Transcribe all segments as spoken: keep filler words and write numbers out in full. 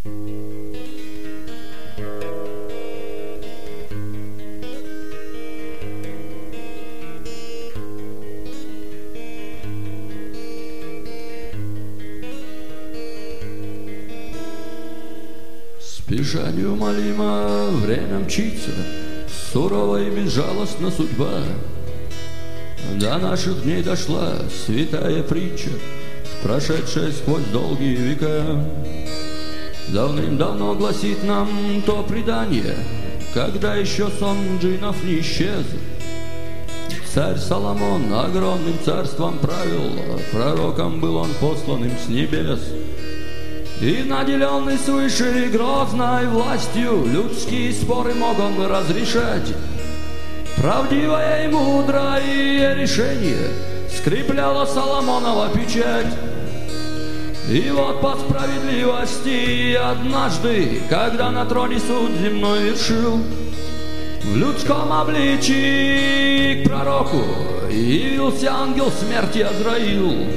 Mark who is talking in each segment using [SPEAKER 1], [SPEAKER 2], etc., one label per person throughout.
[SPEAKER 1] Спеша неумолимо время мчится, сурова и безжалостна судьба. До наших дней дошла святая притча, прошедшая сквозь долгие века. Давным-давно гласит нам то предание, когда еще сон джиннов не исчез. Царь Соломон огромным царством правил, пророком был он посланным с небес. И наделенный свыше грозной властью людские споры мог он разрешать. Правдивое и мудрое решение скрепляло Соломонова печать. И вот по справедливости однажды, когда на троне суд земной вершил, в людском обличии к пророку явился ангел смерти Азраил.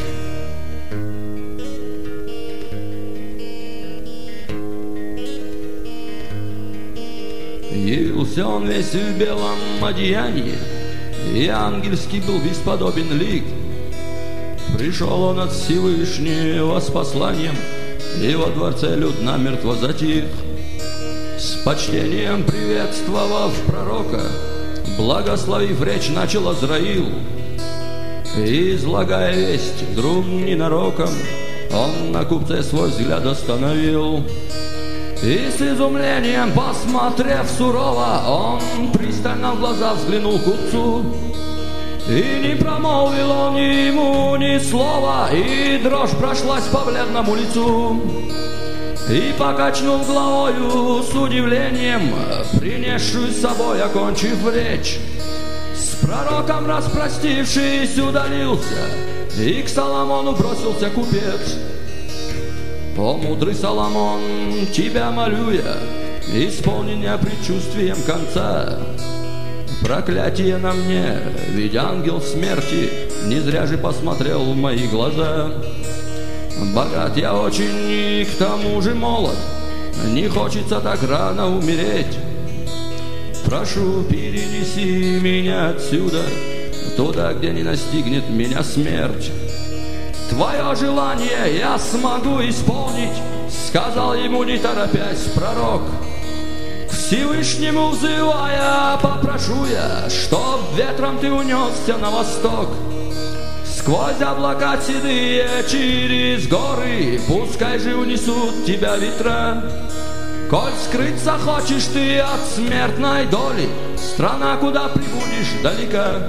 [SPEAKER 1] Явился он весь в белом одеянии, и ангельский был бесподобен лик. Пришел он от Всевышнего с посланием, и во дворце люд намертво затих. С почтением приветствовав пророка, благословив речь, начал Азраил. И, излагая весть, вдруг ненароком он на купце свой взгляд остановил. И с изумлением, посмотрев сурово, он пристально в глаза взглянул купцу. И не промолвил он ему ни слова, и дрожь прошлась по бледному лицу. И, покачнув головою с удивлением, принесшую с собой, окончив речь, с пророком распростившись, удалился, и к Соломону бросился купец. О, мудрый Соломон, тебя молю я, исполни меня предчувствием конца. Проклятие на мне, ведь ангел смерти не зря же посмотрел в мои глаза. Богат я очень и к тому же молод, не хочется так рано умереть. Прошу, перенеси меня отсюда, туда, где не настигнет меня смерть. Твое желание я смогу исполнить, сказал ему, не торопясь, пророк. К Всевышнему взывая, попрошу я, чтоб ветром ты унесся на восток. Сквозь облака седые через горы, пускай же унесут тебя ветра. Коль скрыться хочешь ты от смертной доли, страна, куда прибудешь, далека.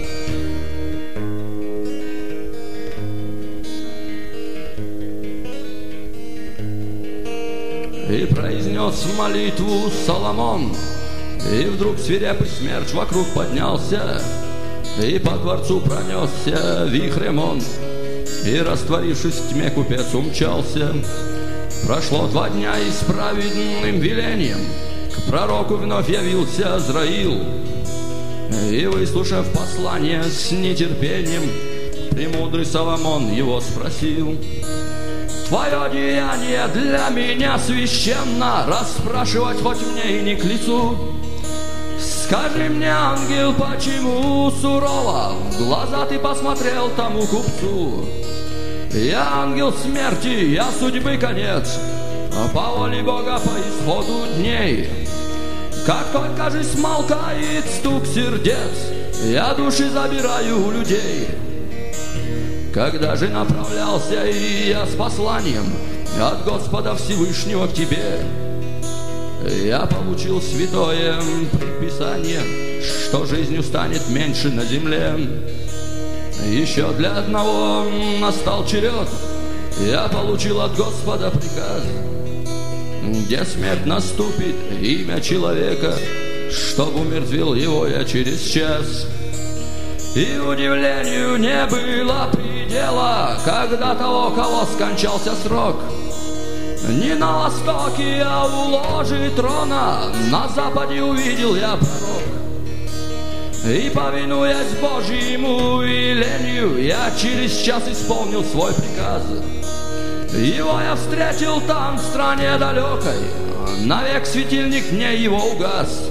[SPEAKER 1] И произнес молитву Соломон, и вдруг свирепый смерч вокруг поднялся, и по дворцу пронесся вихрем он, и, растворившись в тьме, купец умчался. Прошло два дня, и с праведным велением к пророку вновь явился Азраил. И, выслушав послание с нетерпением, премудрый Соломон его спросил: твое деяние для меня священно, расспрашивать хоть мне и не к лицу. Скажи мне, ангел, почему сурово в глаза ты посмотрел тому купцу? Я ангел смерти, я судьбы конец, по воле Бога по исходу дней. Как только же смолкает стук сердец, я души забираю у людей. Когда же направлялся и я с посланием от Господа Всевышнего к тебе, я получил святое предписание, что жизнью станет меньше на земле. Еще для одного настал черед, я получил от Господа приказ, где смерть наступит, имя человека, чтоб умертвил его я через час. И удивлению не было предела, когда того, кого скончался срок. Не на востоке, а у ложи трона, на западе увидел я пророк. И, повинуясь Божьему велению, я через час исполнил свой приказ. Его я встретил там, в стране далекой, навек светильник мне его угас.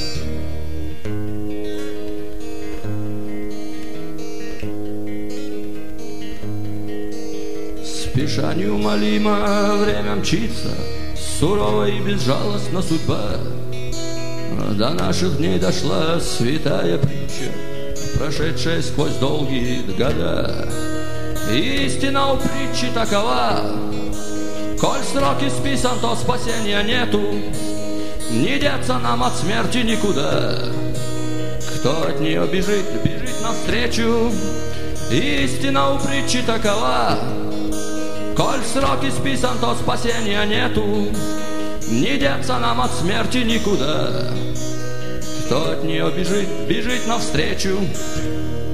[SPEAKER 1] Спеша неумолимо время мчится, сурова и безжалостна судьба. До наших дней дошла святая притча, прошедшая сквозь долгие года. Истина у притчи такова: коль срок исписан, то спасения нету, не деться нам от смерти никуда. Кто от нее бежит, бежит навстречу. Истина у притчи такова: коль срок исписан, то спасения нету, не деться нам от смерти никуда. Кто от нее бежит, бежит навстречу.